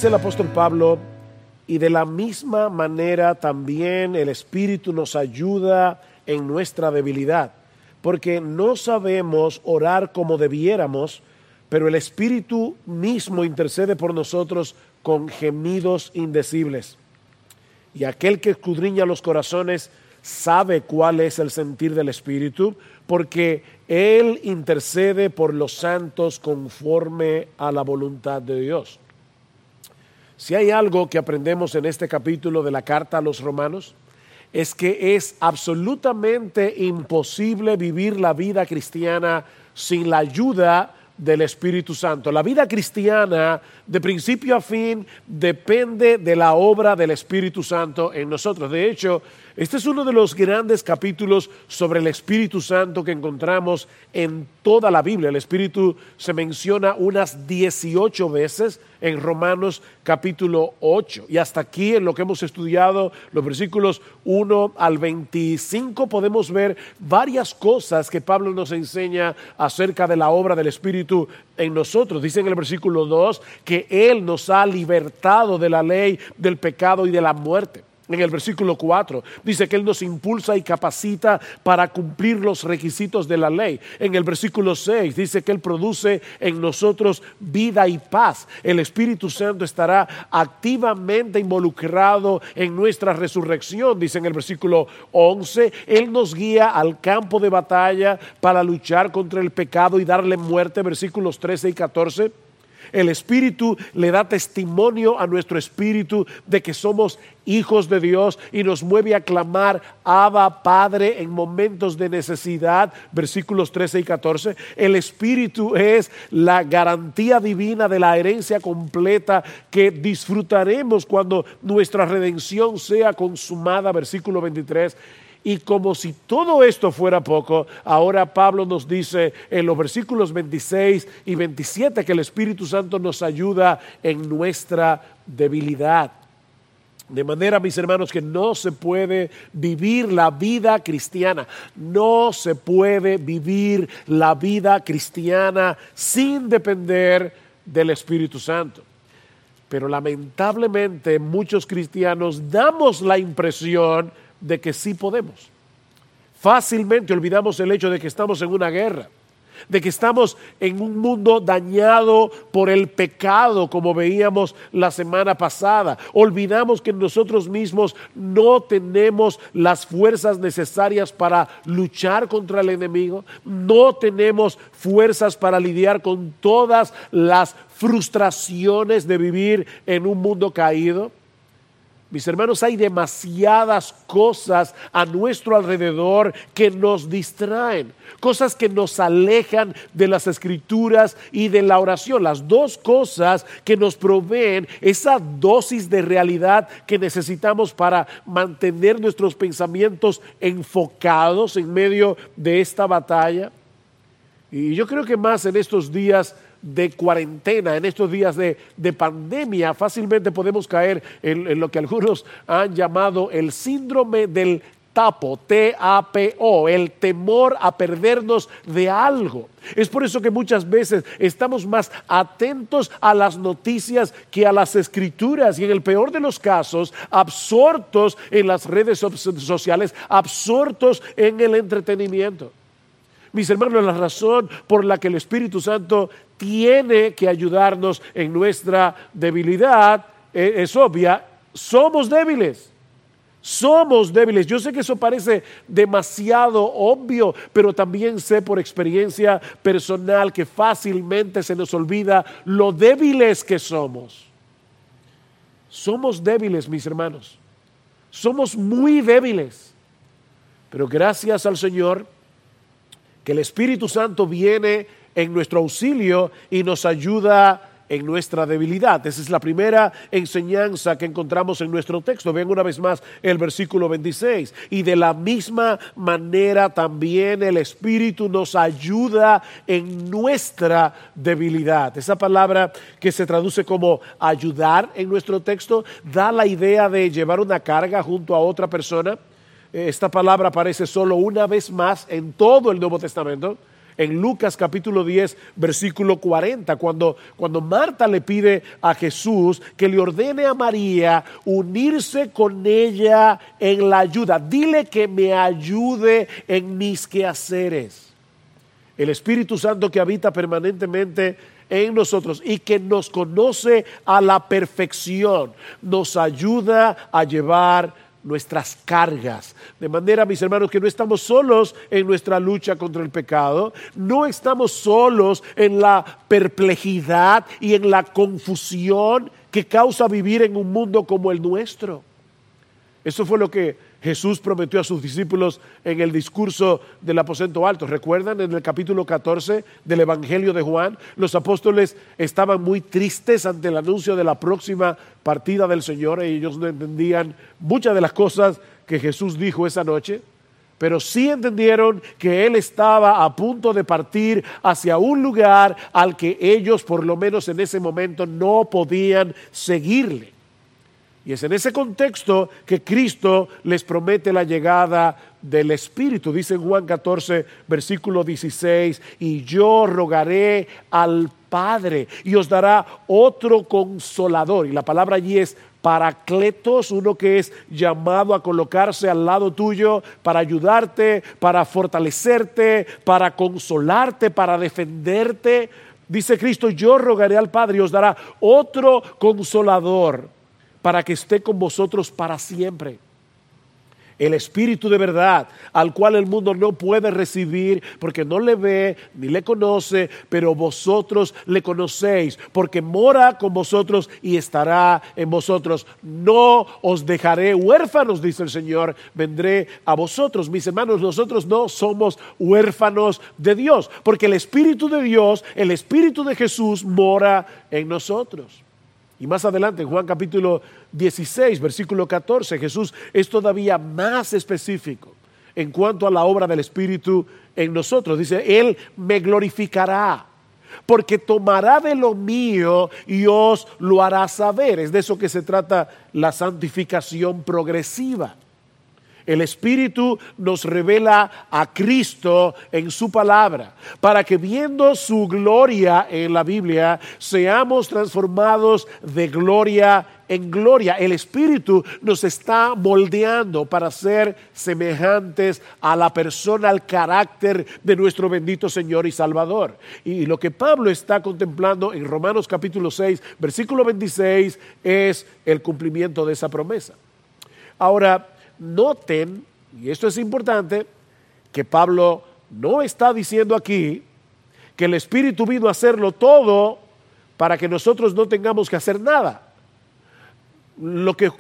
dice el apóstol Pablo, y de la misma manera también el Espíritu nos ayuda en nuestra debilidad, porque no sabemos orar como debiéramos, pero el Espíritu mismo intercede por nosotros con gemidos indecibles. Y aquel que escudriña los corazones sabe cuál es el sentir del Espíritu, porque Él intercede por los santos conforme a la voluntad de Dios. Si hay algo que aprendemos en este capítulo de la carta a los Romanos, es que es absolutamente imposible vivir la vida cristiana sin la ayuda del Espíritu Santo. La vida cristiana, de principio a fin, depende de la obra del Espíritu Santo en nosotros. De hecho, este es uno de los grandes capítulos sobre el Espíritu Santo que encontramos en toda la Biblia. El Espíritu se menciona unas 18 veces en Romanos capítulo 8. Y hasta aquí, en lo que hemos estudiado, los versículos 1 al 25, podemos ver varias cosas que Pablo nos enseña acerca de la obra del Espíritu en nosotros. Dice en el versículo 2 que Él nos ha libertado de la ley, del pecado y de la muerte. En el versículo 4 dice que Él nos impulsa y capacita para cumplir los requisitos de la ley. En el versículo 6 dice que Él produce en nosotros vida y paz. El Espíritu Santo estará activamente involucrado en nuestra resurrección. Dice en el versículo 11, Él nos guía al campo de batalla para luchar contra el pecado y darle muerte. Versículos 13 y 14. El Espíritu le da testimonio a nuestro espíritu de que somos hijos de Dios y nos mueve a clamar Abba, Padre, en momentos de necesidad. Versículos 13 y 14. El Espíritu es la garantía divina de la herencia completa que disfrutaremos cuando nuestra redención sea consumada. Versículo 23. Y como si todo esto fuera poco, ahora Pablo nos dice en los versículos 26 y 27 que el Espíritu Santo nos ayuda en nuestra debilidad. De manera, mis hermanos, que no se puede vivir la vida cristiana, no se puede vivir la vida cristiana sin depender del Espíritu Santo. Pero lamentablemente muchos cristianos damos la impresión de que sí podemos. Fácilmente olvidamos el hecho de que estamos en una guerra, de que estamos en un mundo dañado por el pecado, como veíamos la semana pasada. Olvidamos que nosotros mismos no tenemos las fuerzas necesarias para luchar contra el enemigo, no tenemos fuerzas para lidiar con todas las frustraciones de vivir en un mundo caído. Mis hermanos, hay demasiadas cosas a nuestro alrededor que nos distraen, cosas que nos alejan de las Escrituras y de la oración. Las dos cosas que nos proveen esa dosis de realidad que necesitamos para mantener nuestros pensamientos enfocados en medio de esta batalla. Y yo creo que más en estos días de cuarentena, en estos días de pandemia, fácilmente podemos caer en lo que algunos han llamado el síndrome del tapo, T-A-P-O, el temor a perdernos de algo. Es por eso que muchas veces estamos más atentos a las noticias que a las Escrituras y en el peor de los casos, absortos en las redes sociales, absortos en el entretenimiento. Mis hermanos, la razón por la que el Espíritu Santo tiene que ayudarnos en nuestra debilidad es obvia. Somos débiles. Somos débiles. Yo sé que eso parece demasiado obvio, pero también sé por experiencia personal que fácilmente se nos olvida lo débiles que somos. Somos débiles, mis hermanos. Somos muy débiles. Pero gracias al Señor, que el Espíritu Santo viene en nuestro auxilio y nos ayuda en nuestra debilidad. Esa es la primera enseñanza que encontramos en nuestro texto. Vean una vez más el versículo 26. Y de la misma manera también el Espíritu nos ayuda en nuestra debilidad. Esa palabra que se traduce como ayudar en nuestro texto da la idea de llevar una carga junto a otra persona. Esta palabra aparece solo una vez más en todo el Nuevo Testamento. En Lucas capítulo 10, versículo 40, cuando Marta le pide a Jesús que le ordene a María unirse con ella en la ayuda. Dile que me ayude en mis quehaceres. El Espíritu Santo que habita permanentemente en nosotros y que nos conoce a la perfección, nos ayuda a llevar nuestras cargas. De manera, mis hermanos, que no estamos solos en nuestra lucha contra el pecado, no estamos solos en la perplejidad y en la confusión que causa vivir en un mundo como el nuestro. Eso fue lo que Jesús prometió a sus discípulos en el discurso del aposento alto. ¿Recuerdan en el capítulo 14 del Evangelio de Juan? Los apóstoles estaban muy tristes ante el anuncio de la próxima partida del Señor. Y ellos no entendían muchas de las cosas que Jesús dijo esa noche, pero sí entendieron que Él estaba a punto de partir hacia un lugar al que ellos, por lo menos en ese momento, no podían seguirle. Y es en ese contexto que Cristo les promete la llegada del Espíritu. Dice en Juan 14, versículo 16, y yo rogaré al Padre y os dará otro consolador. Y la palabra allí es paracletos, uno que es llamado a colocarse al lado tuyo para ayudarte, para fortalecerte, para consolarte, para defenderte. Dice Cristo, yo rogaré al Padre y os dará otro consolador para que esté con vosotros para siempre. El Espíritu de verdad, al cual el mundo no puede recibir porque no le ve ni le conoce, pero vosotros le conocéis porque mora con vosotros y estará en vosotros. No os dejaré huérfanos, dice el Señor, vendré a vosotros. Mis hermanos, nosotros no somos huérfanos de Dios, porque el Espíritu de Dios, el Espíritu de Jesús mora en nosotros. Y más adelante, en Juan capítulo 16, versículo 14, Jesús es todavía más específico en cuanto a la obra del Espíritu en nosotros. Dice, Él me glorificará, porque tomará de lo mío y os lo hará saber. Es de eso que se trata la santificación progresiva. El Espíritu nos revela a Cristo en su palabra, para que viendo su gloria en la Biblia, seamos transformados de gloria en gloria. El Espíritu nos está moldeando para ser semejantes a la persona, al carácter de nuestro bendito Señor y Salvador. Y lo que Pablo está contemplando en Romanos capítulo 6, versículo 26, es el cumplimiento de esa promesa. Ahora, noten, y esto es importante, que Pablo no está diciendo aquí que el Espíritu vino a hacerlo todo para que nosotros no tengamos que hacer nada. Lo que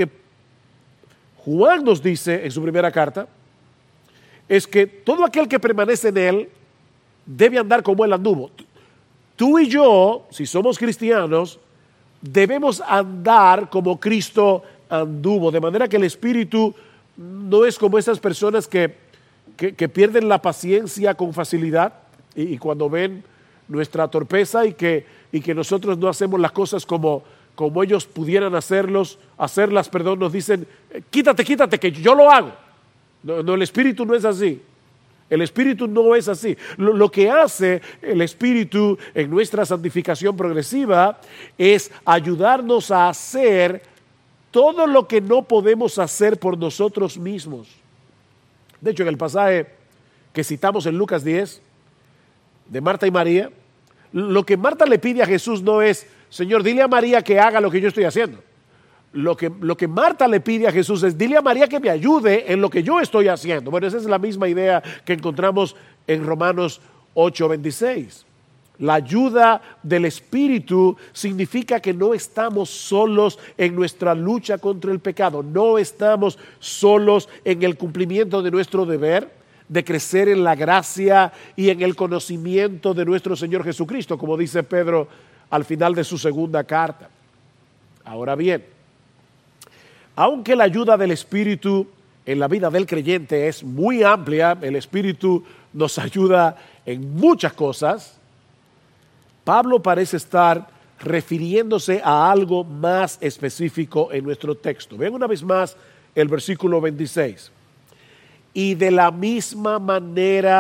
Juan nos dice en su primera carta es que todo aquel que permanece en él debe andar como él anduvo. Tú y yo, si somos cristianos, debemos andar como Cristo anduvo, de manera que el Espíritu no es como esas personas que pierden la paciencia con facilidad y cuando ven nuestra torpeza y que nosotros no hacemos las cosas como ellos pudieran hacerlas, nos dicen, quítate, que yo lo hago. No, el Espíritu no es así. El Espíritu no es así. Lo que hace el Espíritu en nuestra santificación progresiva es ayudarnos a hacer todo lo que no podemos hacer por nosotros mismos. De hecho, en el pasaje que citamos en Lucas 10, de Marta y María, lo que Marta le pide a Jesús no es, Señor, dile a María que haga lo que yo estoy haciendo. Lo que Marta le pide a Jesús es, dile a María que me ayude en lo que yo estoy haciendo. Bueno, esa es la misma idea que encontramos en Romanos 8:26. La ayuda del Espíritu significa que no estamos solos en nuestra lucha contra el pecado, no estamos solos en el cumplimiento de nuestro deber de crecer en la gracia y en el conocimiento de nuestro Señor Jesucristo, como dice Pedro al final de su segunda carta. Ahora bien, aunque la ayuda del Espíritu en la vida del creyente es muy amplia, el Espíritu nos ayuda en muchas cosas, Pablo parece estar refiriéndose a algo más específico en nuestro texto. Vean una vez más el versículo 26. Y de la misma manera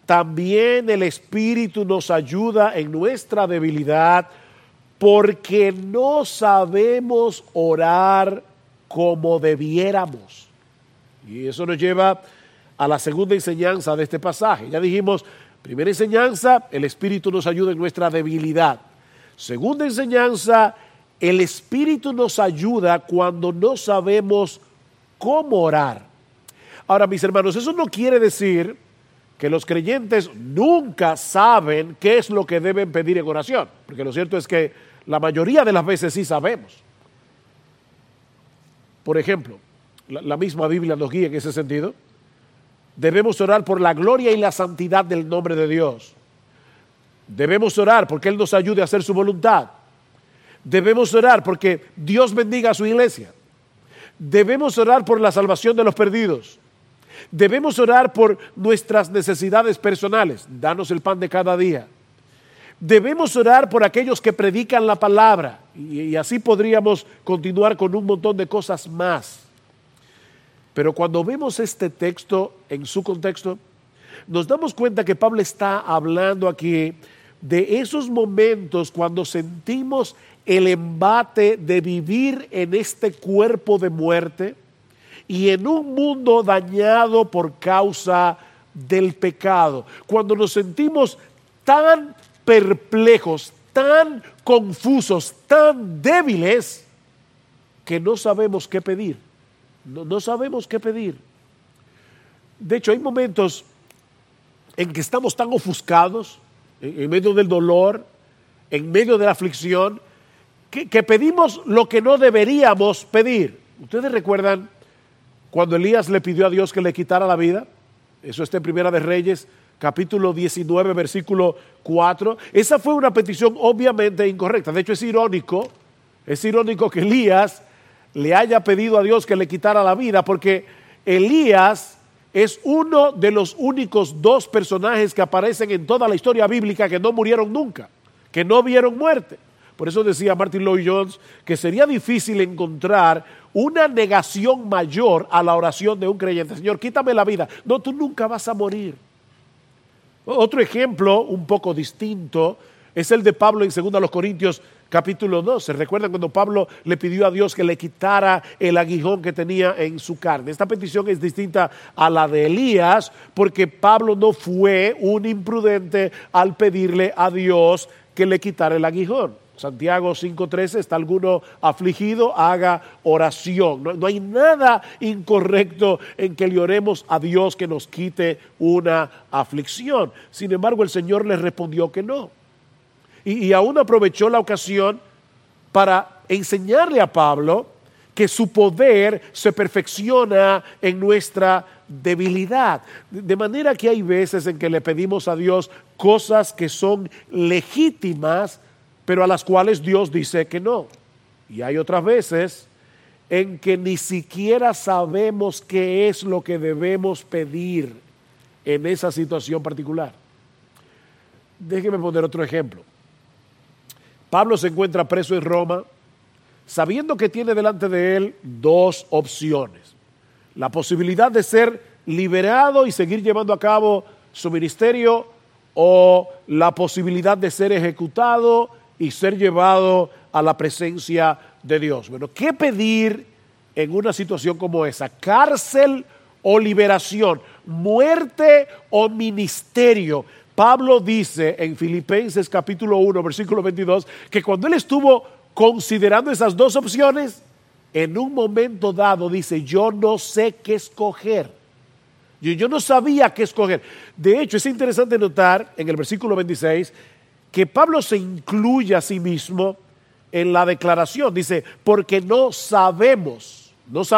también el Espíritu nos ayuda en nuestra debilidad, porque no sabemos orar como debiéramos. Y eso nos lleva a la segunda enseñanza de este pasaje. Ya dijimos, primera enseñanza, el Espíritu nos ayuda en nuestra debilidad. Segunda enseñanza, el Espíritu nos ayuda cuando no sabemos cómo orar. Ahora, mis hermanos, eso no quiere decir que los creyentes nunca saben qué es lo que deben pedir en oración, porque lo cierto es que la mayoría de las veces sí sabemos. Por ejemplo, la misma Biblia nos guía en ese sentido. Debemos orar por la gloria y la santidad del nombre de Dios. Debemos orar porque Él nos ayude a hacer su voluntad. Debemos orar porque Dios bendiga a su iglesia. Debemos orar por la salvación de los perdidos. Debemos orar por nuestras necesidades personales. Danos el pan de cada día. Debemos orar por aquellos que predican la palabra. Y así podríamos continuar con un montón de cosas más. Pero cuando vemos este texto en su contexto, nos damos cuenta que Pablo está hablando aquí de esos momentos cuando sentimos el embate de vivir en este cuerpo de muerte y en un mundo dañado por causa del pecado. Cuando nos sentimos tan perplejos, tan confusos, tan débiles, que no sabemos qué pedir. No sabemos qué pedir. De hecho, hay momentos en que estamos tan ofuscados, en medio del dolor, en medio de la aflicción, que pedimos lo que no deberíamos pedir. ¿Ustedes recuerdan cuando Elías le pidió a Dios que le quitara la vida? Eso está en Primera de Reyes, capítulo 19, versículo 4. Esa fue una petición obviamente incorrecta. De hecho, es irónico que Elías le haya pedido a Dios que le quitara la vida, porque Elías es uno de los únicos dos personajes que aparecen en toda la historia bíblica que no murieron nunca, que no vieron muerte. Por eso decía Martin Lloyd-Jones que sería difícil encontrar una negación mayor a la oración de un creyente. Señor, quítame la vida. No, tú nunca vas a morir. Otro ejemplo un poco distinto es el de Pablo en 2 Corintios capítulo 12. ¿Recuerdan cuando Pablo le pidió a Dios que le quitara el aguijón que tenía en su carne? Esta petición es distinta a la de Elías porque Pablo no fue un imprudente al pedirle a Dios que le quitara el aguijón. Santiago 5:13, ¿está alguno afligido? Haga oración. No hay nada incorrecto en que le oremos a Dios que nos quite una aflicción. Sin embargo, el Señor le respondió que no. Y aún aprovechó la ocasión para enseñarle a Pablo que su poder se perfecciona en nuestra debilidad. De manera que hay veces en que le pedimos a Dios cosas que son legítimas, pero a las cuales Dios dice que no. Y hay otras veces en que ni siquiera sabemos qué es lo que debemos pedir en esa situación particular. Déjeme poner otro ejemplo. Pablo se encuentra preso en Roma, sabiendo que tiene delante de él dos opciones. La posibilidad de ser liberado y seguir llevando a cabo su ministerio, o la posibilidad de ser ejecutado y ser llevado a la presencia de Dios. Bueno, ¿qué pedir en una situación como esa? ¿Cárcel o liberación? ¿Muerte o ministerio? Pablo dice en Filipenses capítulo 1, versículo 22, que cuando él estuvo considerando esas dos opciones, en un momento dado dice, yo no sé qué escoger. Yo no sabía qué escoger. De hecho, es interesante notar en el versículo 26 que Pablo se incluye a sí mismo en la declaración. Dice, porque no sabemos,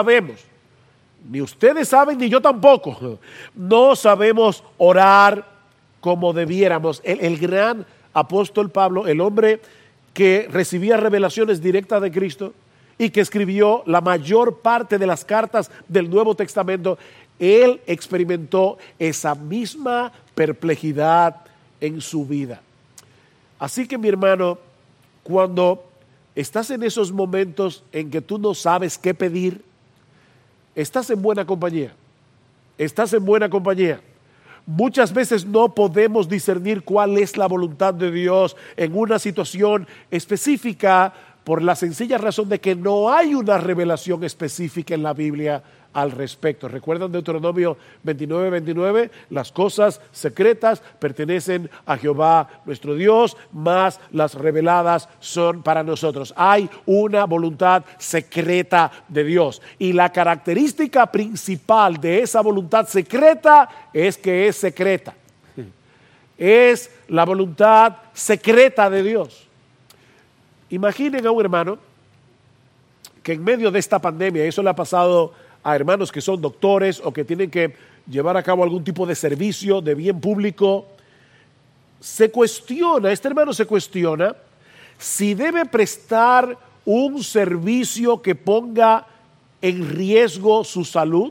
ni ustedes saben ni yo tampoco, no sabemos orar como debiéramos. El gran apóstol Pablo, el hombre que recibía revelaciones directas de Cristo y que escribió la mayor parte de las cartas del Nuevo Testamento, él experimentó esa misma perplejidad en su vida. Así que, mi hermano, cuando estás en esos momentos en que tú no sabes qué pedir, estás en buena compañía. Estás en buena compañía. Muchas veces no podemos discernir cuál es la voluntad de Dios en una situación específica por la sencilla razón de que no hay una revelación específica en la Biblia al respecto. ¿Recuerdan Deuteronomio 29:29? Las cosas secretas pertenecen a Jehová nuestro Dios, mas las reveladas son para nosotros. Hay una voluntad secreta de Dios. Y la característica principal de esa voluntad secreta es que es secreta. Es la voluntad secreta de Dios. Imaginen a un hermano que en medio de esta pandemia, eso le ha pasado a hermanos que son doctores o que tienen que llevar a cabo algún tipo de servicio de bien público, este hermano se cuestiona si debe prestar un servicio que ponga en riesgo su salud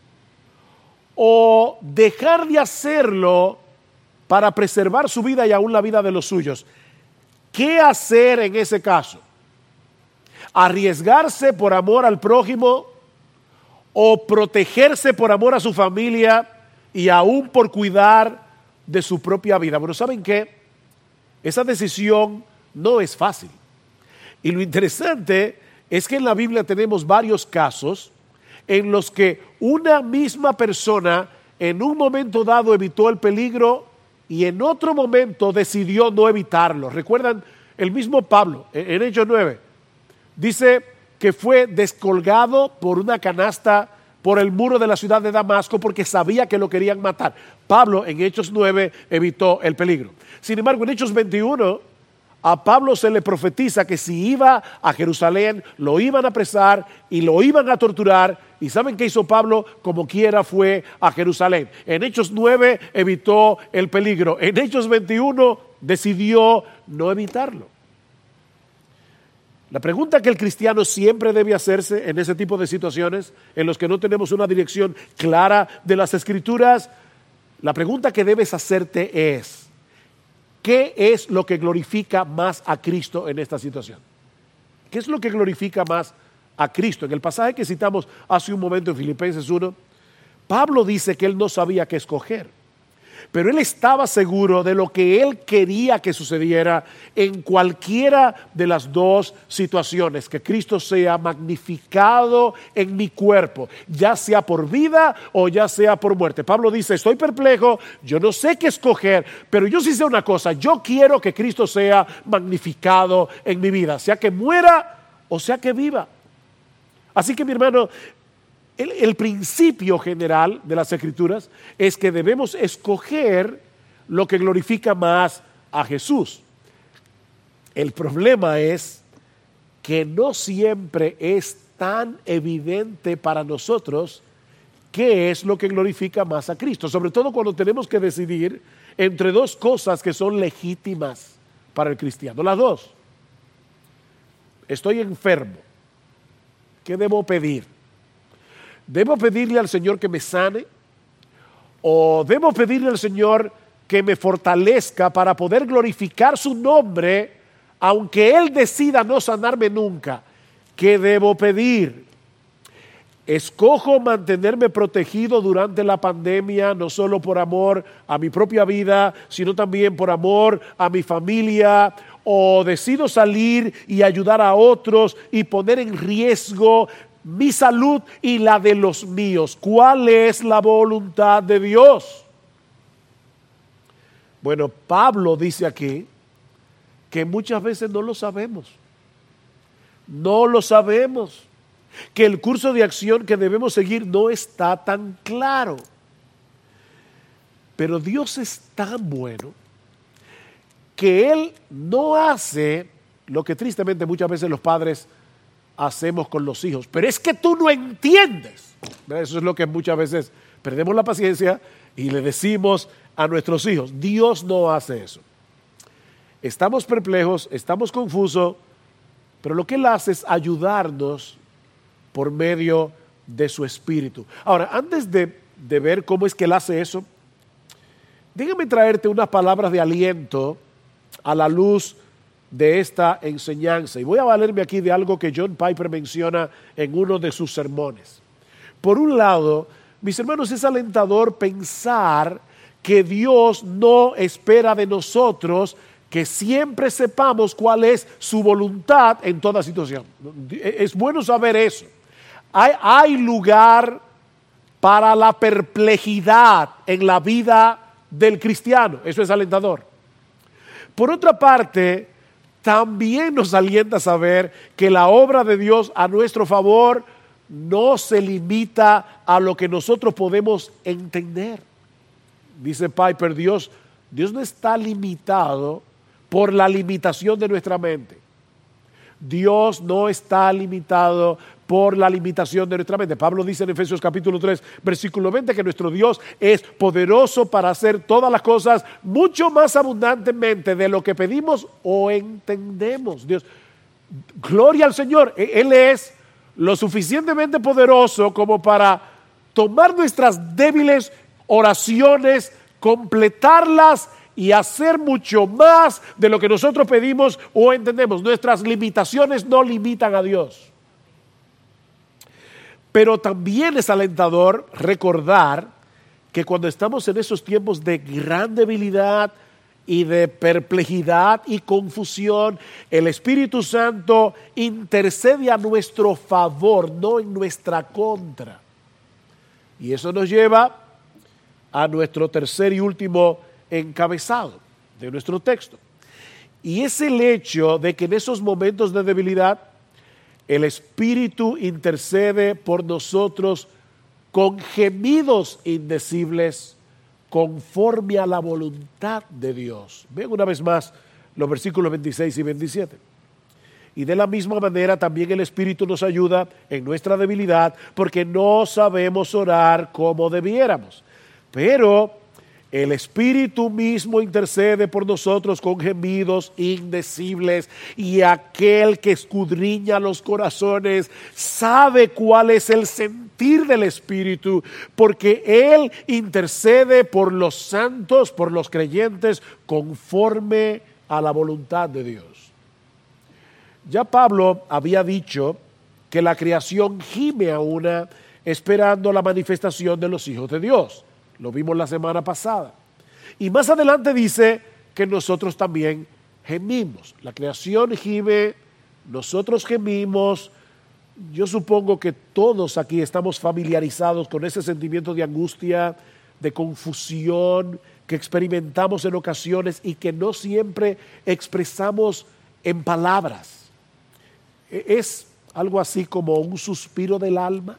o dejar de hacerlo para preservar su vida y aún la vida de los suyos. ¿Qué hacer en ese caso? ¿Arriesgarse por amor al prójimo o protegerse por amor a su familia y aún por cuidar de su propia vida? Bueno, ¿saben qué? Esa decisión no es fácil. Y lo interesante es que en la Biblia tenemos varios casos en los que una misma persona en un momento dado evitó el peligro y en otro momento decidió no evitarlo. ¿Recuerdan? El mismo Pablo, en Hechos 9, dice que fue descolgado por una canasta por el muro de la ciudad de Damasco porque sabía que lo querían matar. Pablo en Hechos 9 evitó el peligro. Sin embargo, en Hechos 21, a Pablo se le profetiza que si iba a Jerusalén, lo iban a apresar y lo iban a torturar. ¿Y saben qué hizo Pablo? Como quiera fue a Jerusalén. En Hechos 9 evitó el peligro. En Hechos 21 decidió no evitarlo. La pregunta que el cristiano siempre debe hacerse en ese tipo de situaciones, en los que no tenemos una dirección clara de las Escrituras, la pregunta que debes hacerte es: ¿qué es lo que glorifica más a Cristo en esta situación? ¿Qué es lo que glorifica más a Cristo? En el pasaje que citamos hace un momento en Filipenses 1, Pablo dice que él no sabía qué escoger, pero él estaba seguro de lo que él quería que sucediera en cualquiera de las dos situaciones: que Cristo sea magnificado en mi cuerpo, ya sea por vida o ya sea por muerte. Pablo dice: estoy perplejo, yo no sé qué escoger, pero yo sí sé una cosa: yo quiero que Cristo sea magnificado en mi vida, sea que muera o sea que viva. Así que, mi hermano, el principio general de las Escrituras es que debemos escoger lo que glorifica más a Jesús. El problema es que no siempre es tan evidente para nosotros qué es lo que glorifica más a Cristo, sobre todo cuando tenemos que decidir entre dos cosas que son legítimas para el cristiano. Las dos. Estoy enfermo. ¿Qué debo pedir? ¿Debo pedirle al Señor que me sane? ¿O debo pedirle al Señor que me fortalezca para poder glorificar su nombre, aunque Él decida no sanarme nunca? ¿Qué debo pedir? Escojo mantenerme protegido durante la pandemia, no solo por amor a mi propia vida, sino también por amor a mi familia, o decido salir y ayudar a otros y poner en riesgo mi salud y la de los míos. ¿Cuál es la voluntad de Dios? Bueno, Pablo dice aquí que muchas veces no lo sabemos. No lo sabemos. Que el curso de acción que debemos seguir no está tan claro. Pero Dios es tan bueno que Él no hace lo que tristemente muchas veces los padres hacemos con los hijos. Pero es que tú no entiendes. Eso es lo que muchas veces perdemos la paciencia y le decimos a nuestros hijos. Dios no hace eso. Estamos perplejos, estamos confusos, pero lo que Él hace es ayudarnos por medio de su Espíritu. Ahora, antes de ver cómo es que Él hace eso, déjame traerte unas palabras de aliento a la luz de esta enseñanza. Y voy a valerme aquí de algo que John Piper menciona en uno de sus sermones. Por un lado, mis hermanos, es alentador pensar que Dios no espera de nosotros que siempre sepamos cuál es su voluntad en toda situación. Es bueno saber eso. Hay lugar para la perplejidad en la vida del cristiano. Eso es alentador. Por otra parte, también nos alienta a saber que la obra de Dios a nuestro favor no se limita a lo que nosotros podemos entender. Dice Piper, Dios no está limitado por la limitación de nuestra mente. Dios no está limitado por la limitación de nuestra mente. Pablo dice en Efesios capítulo 3, versículo 20, que nuestro Dios es poderoso para hacer todas las cosas mucho más abundantemente de lo que pedimos o entendemos. Dios, gloria al Señor. Él es lo suficientemente poderoso como para tomar nuestras débiles oraciones, completarlas y hacer mucho más de lo que nosotros pedimos o entendemos. Nuestras limitaciones no limitan a Dios. Pero también es alentador recordar que cuando estamos en esos tiempos de gran debilidad y de perplejidad y confusión, el Espíritu Santo intercede a nuestro favor, no en nuestra contra. Y eso nos lleva a nuestro tercer y último encabezado de nuestro texto. Y es el hecho de que en esos momentos de debilidad, el Espíritu intercede por nosotros con gemidos indecibles conforme a la voluntad de Dios. Ven una vez más los versículos 26 y 27. Y de la misma manera también el Espíritu nos ayuda en nuestra debilidad porque no sabemos orar como debiéramos. Pero el Espíritu mismo intercede por nosotros con gemidos indecibles, y aquel que escudriña los corazones sabe cuál es el sentir del Espíritu, porque Él intercede por los santos, por los creyentes, conforme a la voluntad de Dios. Ya Pablo había dicho que la creación gime a una esperando la manifestación de los hijos de Dios. Lo vimos la semana pasada. Y más adelante dice que nosotros también gemimos. La creación gime, nosotros gemimos. Yo supongo que todos aquí estamos familiarizados con ese sentimiento de angustia, de confusión que experimentamos en ocasiones y que no siempre expresamos en palabras. Es algo así como un suspiro del alma,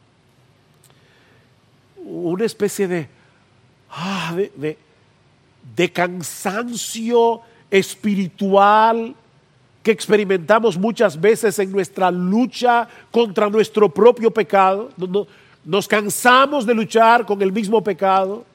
una especie de cansancio espiritual que experimentamos muchas veces en nuestra lucha contra nuestro propio pecado. Nos cansamos de luchar con el mismo pecado,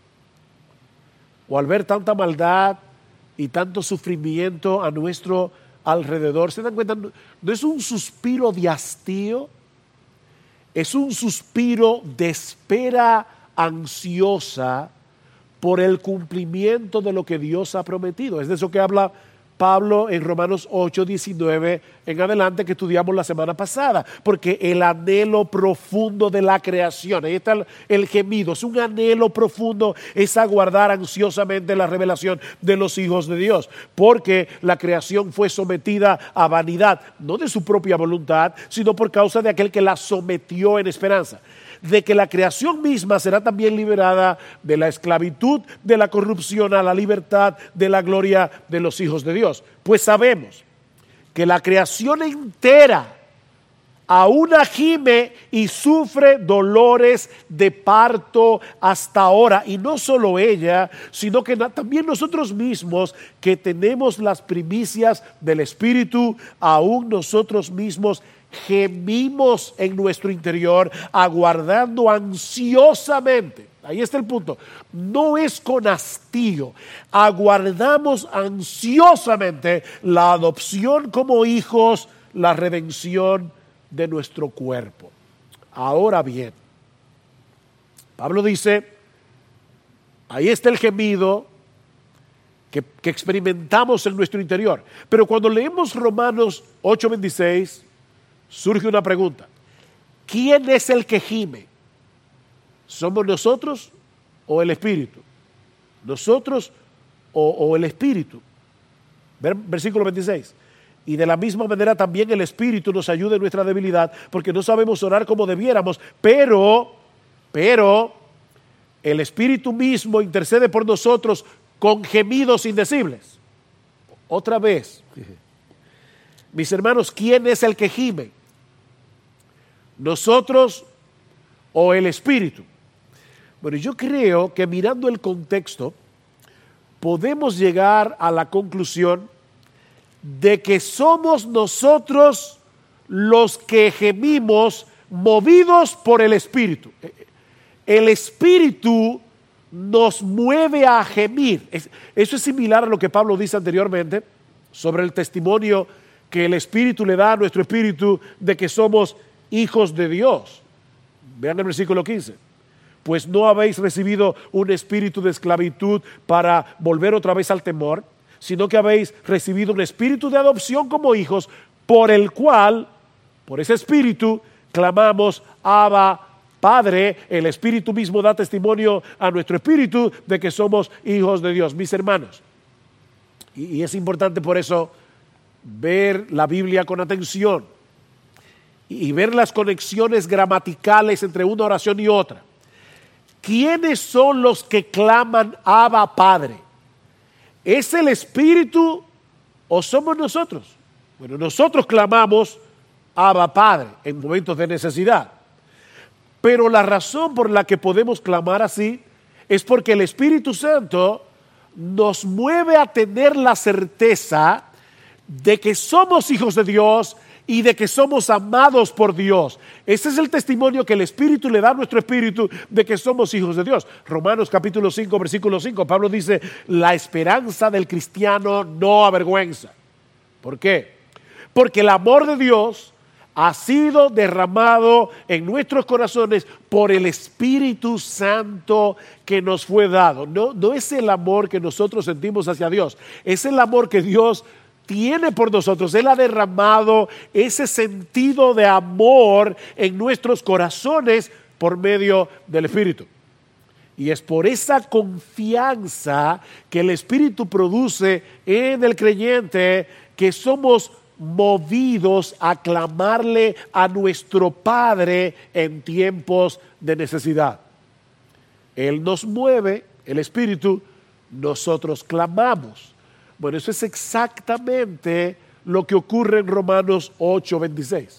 o al ver tanta maldad y tanto sufrimiento a nuestro alrededor. ¿Se dan cuenta? No es un suspiro de hastío, es un suspiro de espera ansiosa por el cumplimiento de lo que Dios ha prometido. Es de eso que habla Pablo en Romanos 8, 19 en adelante, que estudiamos la semana pasada, porque el anhelo profundo de la creación, ahí está el gemido, es un anhelo profundo, es aguardar ansiosamente la revelación de los hijos de Dios, porque la creación fue sometida a vanidad, no de su propia voluntad, sino por causa de aquel que la sometió en esperanza de que la creación misma será también liberada de la esclavitud, de la corrupción, a la libertad de la gloria de los hijos de Dios. Pues sabemos que la creación entera aún gime y sufre dolores de parto hasta ahora. Y no solo ella, sino que también nosotros mismos, que tenemos las primicias del Espíritu, aún nosotros mismos gemimos en nuestro interior, aguardando ansiosamente. Ahí está el punto. No es con hastío. Aguardamos ansiosamente la adopción como hijos, la redención de nuestro cuerpo. Ahora bien, Pablo dice, ahí está el gemido que experimentamos en nuestro interior. Pero cuando leemos Romanos 8:26, surge una pregunta. ¿Quién es el que gime? ¿Somos nosotros o el Espíritu? nosotros o el Espíritu. Versículo 26. Y de la misma manera también el Espíritu nos ayuda en nuestra debilidad, porque no sabemos orar como debiéramos, pero el Espíritu mismo intercede por nosotros con gemidos indecibles. Otra vez, mis hermanos, ¿quién es el que gime? ¿Nosotros o el Espíritu? Bueno, yo creo que mirando el contexto, podemos llegar a la conclusión de que somos nosotros los que gemimos movidos por el Espíritu. El Espíritu nos mueve a gemir. Eso es similar a lo que Pablo dice anteriormente sobre el testimonio que el Espíritu le da a nuestro espíritu de que somos hijos de Dios. Vean el versículo 15. Pues no habéis recibido un espíritu de esclavitud para volver otra vez al temor, sino que habéis recibido un espíritu de adopción como hijos, por el cual, por ese espíritu, clamamos, Abba, Padre. El Espíritu mismo da testimonio a nuestro espíritu de que somos hijos de Dios. Mis hermanos, y es importante por eso ver la Biblia con atención y ver las conexiones gramaticales entre una oración y otra. ¿Quiénes son los que claman Abba, Padre? ¿Es el Espíritu o somos nosotros? Bueno, nosotros clamamos Abba, Padre en momentos de necesidad. Pero la razón por la que podemos clamar así es porque el Espíritu Santo nos mueve a tener la certeza de que somos hijos de Dios y de que somos amados por Dios. Ese es el testimonio que el Espíritu le da a nuestro espíritu de que somos hijos de Dios. Romanos capítulo 5, versículo 5, Pablo dice, la esperanza del cristiano no avergüenza. ¿Por qué? Porque el amor de Dios ha sido derramado en nuestros corazones por el Espíritu Santo que nos fue dado. No es el amor que nosotros sentimos hacia Dios, es el amor que Dios tiene por nosotros. Él ha derramado ese sentido de amor en nuestros corazones por medio del Espíritu. Y es por esa confianza que el Espíritu produce en el creyente que somos movidos a clamarle a nuestro Padre en tiempos de necesidad. Él nos mueve, el Espíritu, nosotros clamamos. Bueno, eso es exactamente lo que ocurre en Romanos 8:26.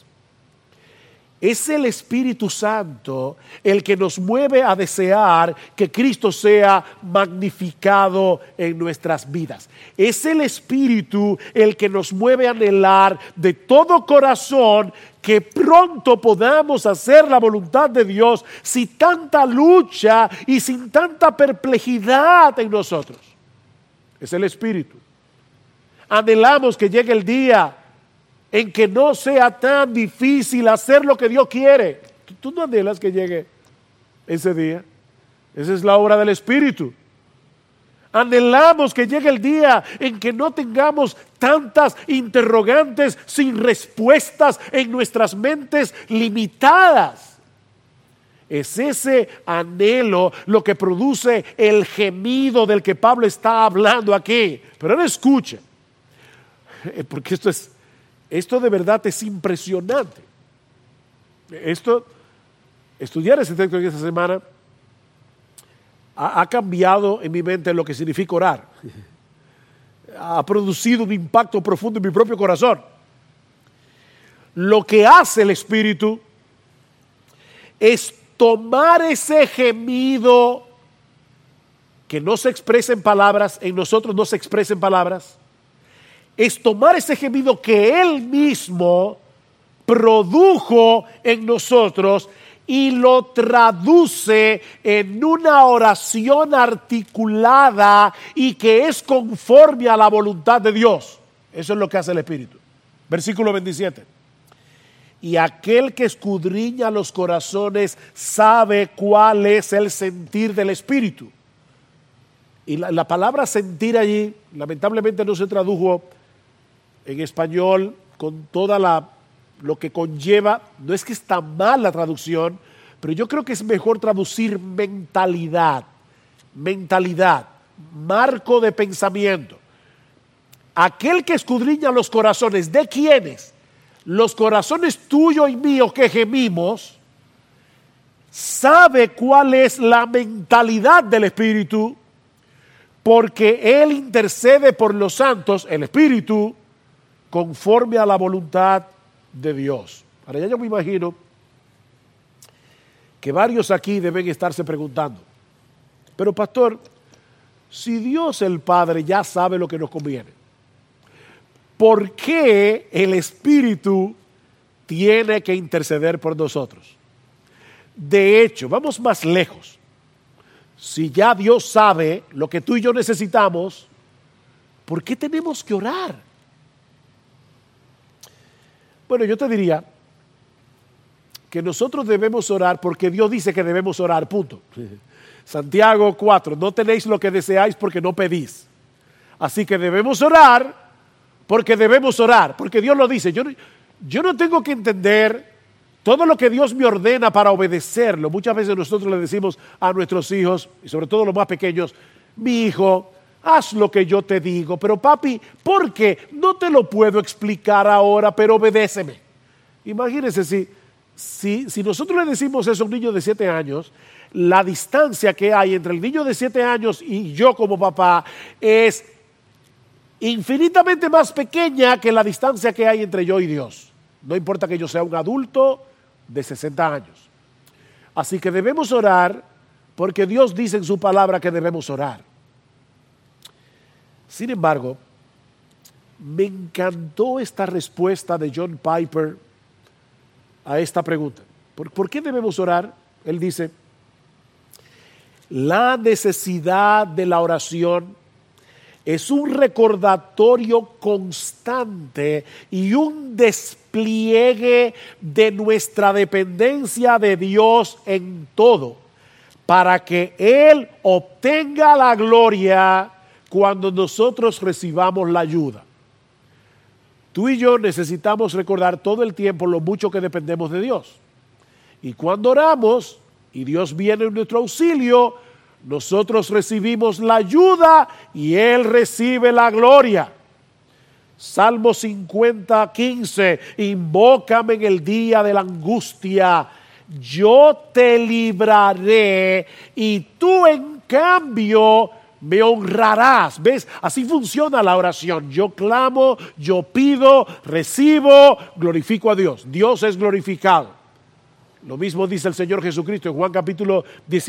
Es el Espíritu Santo el que nos mueve a desear que Cristo sea magnificado en nuestras vidas. Es el Espíritu el que nos mueve a anhelar de todo corazón que pronto podamos hacer la voluntad de Dios sin tanta lucha y sin tanta perplejidad en nosotros. Es el Espíritu. Anhelamos que llegue el día en que no sea tan difícil hacer lo que Dios quiere. ¿Tú no anhelas que llegue ese día? Esa es la obra del Espíritu. Anhelamos que llegue el día en que no tengamos tantas interrogantes sin respuestas en nuestras mentes limitadas. Es ese anhelo lo que produce el gemido del que Pablo está hablando aquí. Pero ahora escuchen, porque esto de verdad es impresionante. Estudiar ese texto en esta semana ha cambiado en mi mente lo que significa orar. Ha producido un impacto profundo en mi propio corazón. Lo que hace el Espíritu es tomar ese gemido que no se expresa en palabras, en nosotros no se expresa en palabras, es tomar ese gemido que Él mismo produjo en nosotros y lo traduce en una oración articulada y que es conforme a la voluntad de Dios. Eso es lo que hace el Espíritu. Versículo 27. Y aquel que escudriña los corazones sabe cuál es el sentir del Espíritu. Y la palabra sentir allí, lamentablemente no se tradujo en español con toda lo que conlleva. No es que está mal la traducción, pero yo creo que es mejor traducir mentalidad. Mentalidad. marco de pensamiento. Aquel que escudriña los corazones, ¿de quiénes? Los corazones tuyo y mío que gemimos, sabe cuál es la mentalidad del Espíritu, porque Él intercede por los santos, el Espíritu, conforme a la voluntad de Dios. Ahora ya yo me imagino que varios aquí deben estarse preguntando, pero pastor, si Dios el Padre ya sabe lo que nos conviene, ¿por qué el Espíritu tiene que interceder por nosotros? De hecho, vamos más lejos. Si ya Dios sabe lo que tú y yo necesitamos, ¿por qué tenemos que orar? Bueno, yo te diría que nosotros debemos orar porque Dios dice que debemos orar, punto. Santiago 4, no tenéis lo que deseáis porque no pedís. Así que debemos orar porque debemos orar, porque Dios lo dice. Yo no tengo que entender todo lo que Dios me ordena para obedecerlo. Muchas veces nosotros le decimos a nuestros hijos, y sobre todo los más pequeños, mi hijo, haz lo que yo te digo. Pero papi, ¿por qué? No te lo puedo explicar ahora, pero obedéceme. Imagínense si nosotros le decimos eso a un niño de 7 años, la distancia que hay entre el niño de 7 años y yo como papá es infinitamente más pequeña que la distancia que hay entre yo y Dios. No importa que yo sea un adulto de 60 años. Así que debemos orar porque Dios dice en su palabra que debemos orar. Sin embargo, me encantó esta respuesta de John Piper a esta pregunta. ¿Por qué debemos orar? Él dice, la necesidad de la oración es un recordatorio constante y un despliegue de nuestra dependencia de Dios en todo, para que Él obtenga la gloria cuando nosotros recibamos la ayuda. Tú y yo necesitamos recordar todo el tiempo lo mucho que dependemos de Dios. Y cuando oramos y Dios viene en nuestro auxilio, nosotros recibimos la ayuda y Él recibe la gloria. Salmo 50:15, invócame en el día de la angustia, yo te libraré y tú en cambio me honrarás. ¿Ves? Así funciona la oración. Yo clamo, yo pido, recibo, glorifico a Dios. Dios es glorificado. Lo mismo dice el Señor Jesucristo en Juan capítulo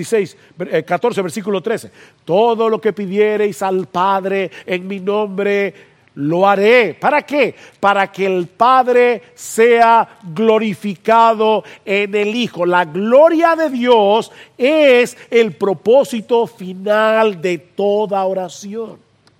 14, versículo 13. Todo lo que pidiereis al Padre en mi nombre, lo haré. ¿Para qué? Para que el Padre sea glorificado en el Hijo. La gloria de Dios es el propósito final de toda oración.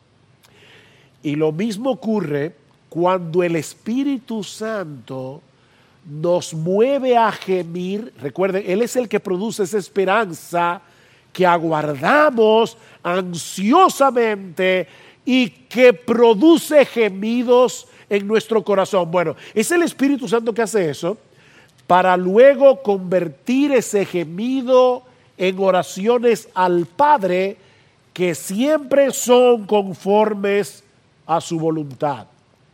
Y lo mismo ocurre cuando el Espíritu Santo nos mueve a gemir. Recuerden, Él es el que produce esa esperanza que aguardamos ansiosamente y que produce gemidos en nuestro corazón. Bueno, es el Espíritu Santo que hace eso para luego convertir ese gemido en oraciones al Padre que siempre son conformes a su voluntad.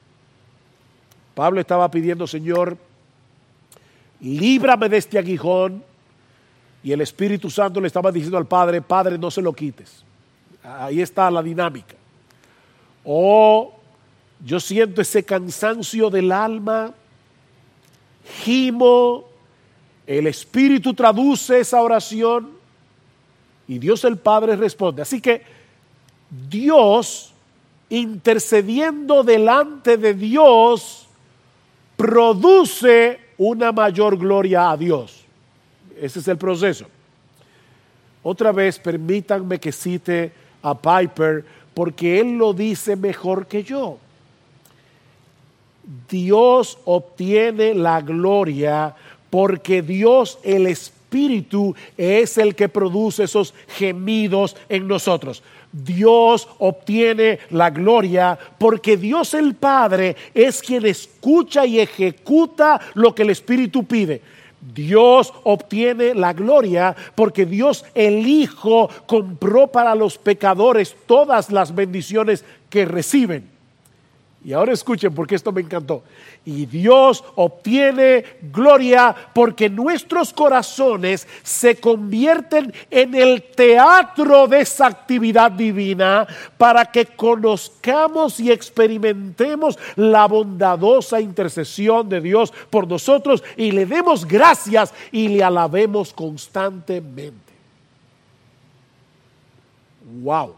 Pablo estaba pidiendo, Señor, líbrame de este aguijón, y el Espíritu Santo le estaba diciendo al Padre, Padre, no se lo quites. Ahí está la dinámica. Yo siento ese cansancio del alma, gimo, el Espíritu traduce esa oración y Dios el Padre responde. Así que Dios, intercediendo delante de Dios, produce una mayor gloria a Dios. Ese es el proceso. Otra vez, permítanme que cite a Piper, porque él lo dice mejor que yo. Dios obtiene la gloria porque Dios, el Espíritu, es el que produce esos gemidos en nosotros. Dios obtiene la gloria porque Dios el Padre es quien escucha y ejecuta lo que el Espíritu pide. Dios obtiene la gloria porque Dios el Hijo compró para los pecadores todas las bendiciones que reciben. Y ahora escuchen porque esto me encantó. Y Dios obtiene gloria porque nuestros corazones se convierten en el teatro de esa actividad divina para que conozcamos y experimentemos la bondadosa intercesión de Dios por nosotros y le demos gracias y le alabemos constantemente. ¡Wow!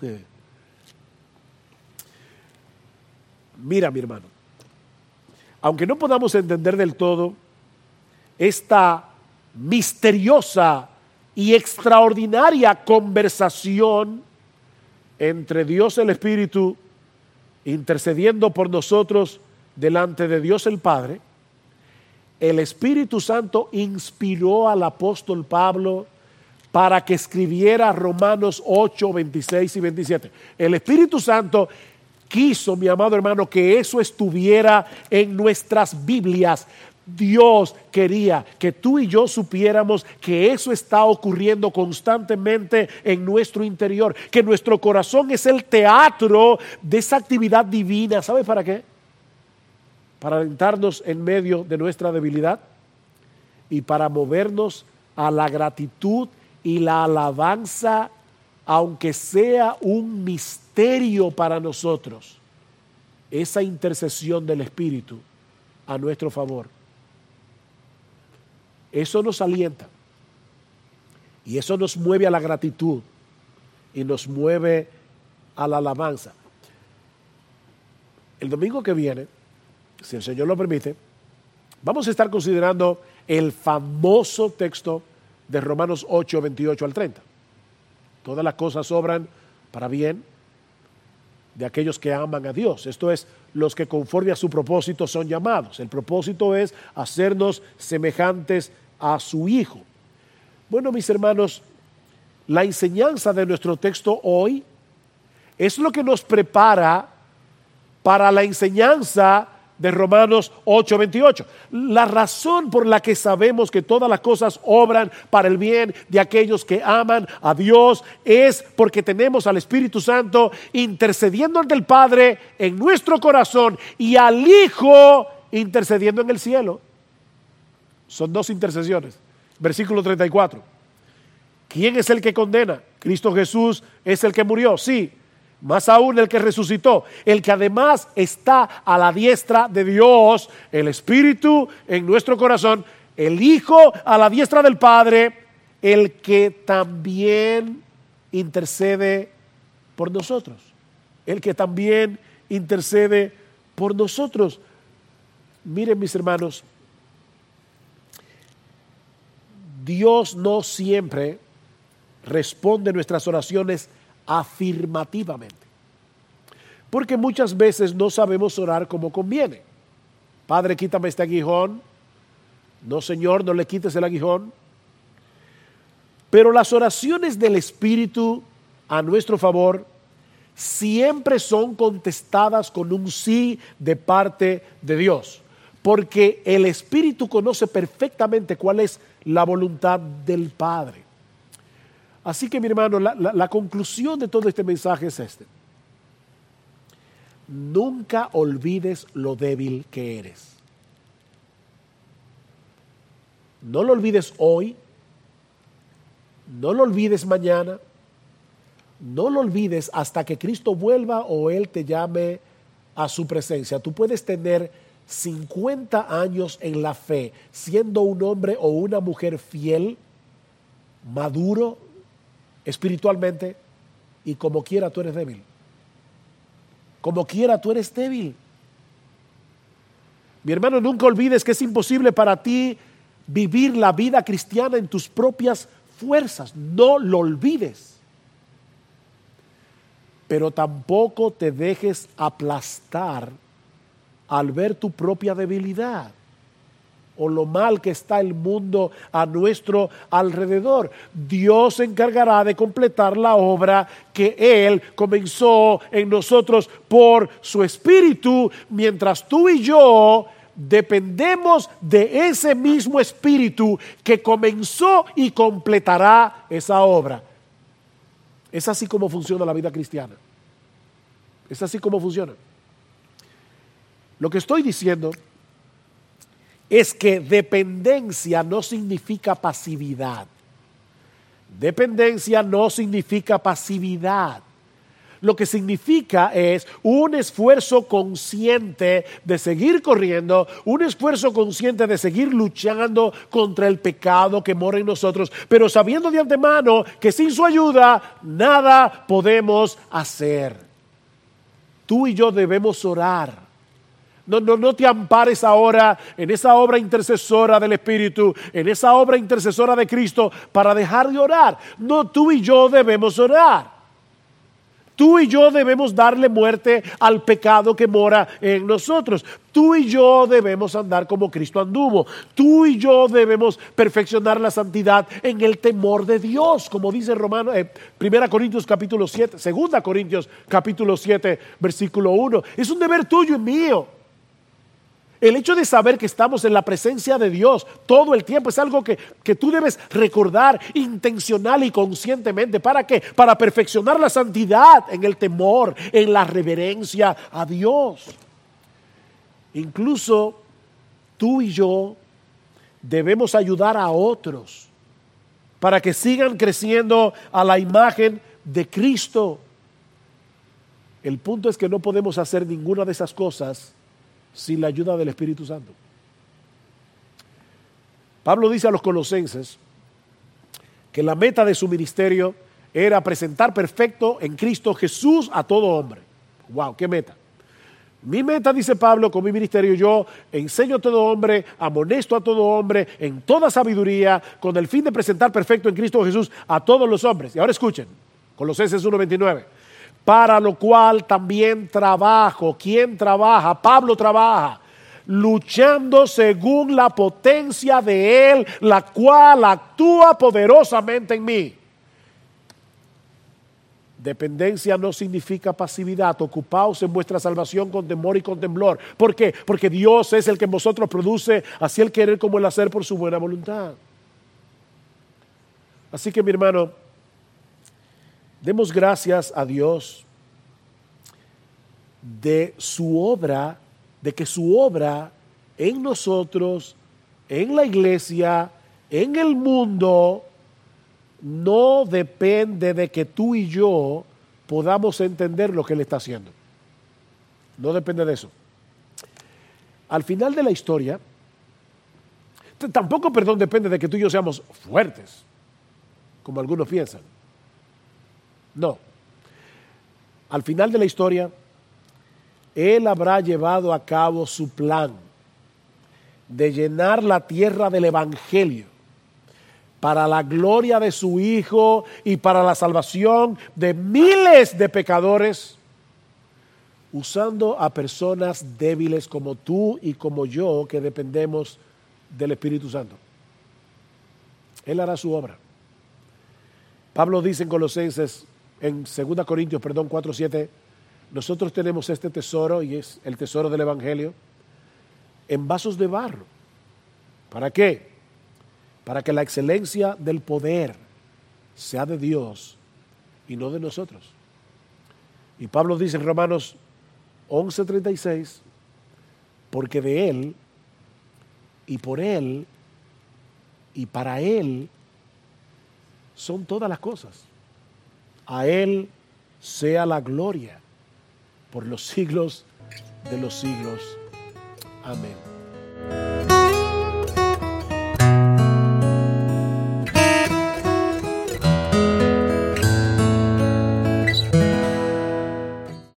Mira, mi hermano, aunque no podamos entender del todo esta misteriosa y extraordinaria conversación entre Dios el Espíritu intercediendo por nosotros delante de Dios el Padre, el Espíritu Santo inspiró al apóstol Pablo para que escribiera Romanos 8, 26 y 27. El Espíritu Santo quiso, mi amado hermano, que eso estuviera en nuestras Biblias. Dios quería que tú y yo supiéramos que eso está ocurriendo constantemente en nuestro interior, que nuestro corazón es el teatro de esa actividad divina. ¿Sabe para qué? Para alentarnos en medio de nuestra debilidad y para movernos a la gratitud y la alabanza, aunque sea un misterio para nosotros, esa intercesión del Espíritu a nuestro favor. Eso nos alienta y eso nos mueve a la gratitud y nos mueve a la alabanza. El domingo que viene, si el Señor lo permite, vamos a estar considerando el famoso texto de Romanos 8, 28 al 30. Todas las cosas obran para bien de aquellos que aman a Dios. Esto es, los que conforme a su propósito son llamados. El propósito es hacernos semejantes a su Hijo. Bueno, mis hermanos, la enseñanza de nuestro texto hoy es lo que nos prepara para la enseñanza de Romanos 8, 28. La razón por la que sabemos que todas las cosas obran para el bien de aquellos que aman a Dios es porque tenemos al Espíritu Santo intercediendo ante el Padre en nuestro corazón y al Hijo intercediendo en el cielo. Son dos intercesiones. Versículo 34. ¿Quién es el que condena? Cristo Jesús es el que murió, sí. Más aún el que resucitó, el que además está a la diestra de Dios, el Espíritu en nuestro corazón, el Hijo a la diestra del Padre, el que también intercede por nosotros. El que también intercede por nosotros. Miren, mis hermanos, Dios no siempre responde nuestras oraciones afirmativamente, porque muchas veces no sabemos orar como conviene. Padre, quítame este aguijón. No, Señor, no le quites el aguijón. Pero las oraciones del Espíritu a nuestro favor siempre son contestadas con un sí de parte de Dios, porque el Espíritu conoce perfectamente cuál es la voluntad del Padre. Así que, mi hermano, la conclusión de todo este mensaje es este: nunca olvides lo débil que eres. No lo olvides hoy, no lo olvides mañana, no lo olvides hasta que Cristo vuelva o Él te llame a su presencia. Tú puedes tener 50 años en la fe, siendo un hombre o una mujer fiel, maduro espiritualmente, y como quiera tú eres débil. Como quiera tú eres débil. Mi hermano, nunca olvides que es imposible para ti vivir la vida cristiana en tus propias fuerzas. No lo olvides. Pero tampoco te dejes aplastar al ver tu propia debilidad o lo mal que está el mundo a nuestro alrededor. Dios se encargará de completar la obra que Él comenzó en nosotros por su Espíritu, mientras tú y yo dependemos de ese mismo Espíritu que comenzó y completará esa obra. Es así como funciona la vida cristiana. Es así como funciona. Lo que estoy diciendo es que dependencia no significa pasividad. Dependencia no significa pasividad. Lo que significa es un esfuerzo consciente de seguir corriendo, un esfuerzo consciente de seguir luchando contra el pecado que mora en nosotros, pero sabiendo de antemano que sin su ayuda nada podemos hacer. Tú y yo debemos orar. No te ampares ahora en esa obra intercesora del Espíritu, en esa obra intercesora de Cristo para dejar de orar. No, tú y yo debemos orar. Tú y yo debemos darle muerte al pecado que mora en nosotros. Tú y yo debemos andar como Cristo anduvo. Tú y yo debemos perfeccionar la santidad en el temor de Dios, como dice 1 Corintios capítulo 7, 2 Corintios capítulo 7, versículo 1. Es un deber tuyo y mío. El hecho de saber que estamos en la presencia de Dios todo el tiempo es algo que tú debes recordar intencional y conscientemente. ¿Para qué? Para perfeccionar la santidad en el temor, en la reverencia a Dios. Incluso tú y yo debemos ayudar a otros para que sigan creciendo a la imagen de Cristo. El punto es que no podemos hacer ninguna de esas cosas sin la ayuda del Espíritu Santo. Pablo dice a los colosenses que la meta de su ministerio era presentar perfecto en Cristo Jesús a todo hombre. ¡Wow! ¡Qué meta! Mi meta, dice Pablo, con mi ministerio, yo enseño a todo hombre, amonesto a todo hombre en toda sabiduría, con el fin de presentar perfecto en Cristo Jesús a todos los hombres. Y ahora escuchen, Colosenses 1:29. Para lo cual también trabajo. ¿Quién trabaja? Pablo trabaja, luchando según la potencia de Él, la cual actúa poderosamente en mí. Dependencia no significa pasividad. Ocupaos en vuestra salvación con temor y con temblor. ¿Por qué? Porque Dios es el que en vosotros produce así el querer como el hacer por su buena voluntad. Así que, mi hermano, demos gracias a Dios de su obra, de que su obra en nosotros, en la iglesia, en el mundo, no depende de que tú y yo podamos entender lo que Él está haciendo. No depende de eso. Al final de la historia, tampoco, depende de que tú y yo seamos fuertes, como algunos piensan. No. Al final de la historia, Él habrá llevado a cabo su plan de llenar la tierra del Evangelio para la gloria de su Hijo y para la salvación de miles de pecadores, usando a personas débiles como tú y como yo, que dependemos del Espíritu Santo. Él hará su obra. Pablo dice en Colosenses, en 2 Corintios 4:7, nosotros tenemos este tesoro, y es el tesoro del Evangelio, en vasos de barro. ¿Para qué? Para que la excelencia del poder sea de Dios y no de nosotros. Y Pablo dice en Romanos 11:36, porque de Él, y por Él, y para Él, son todas las cosas. A Él sea la gloria por los siglos de los siglos. Amén.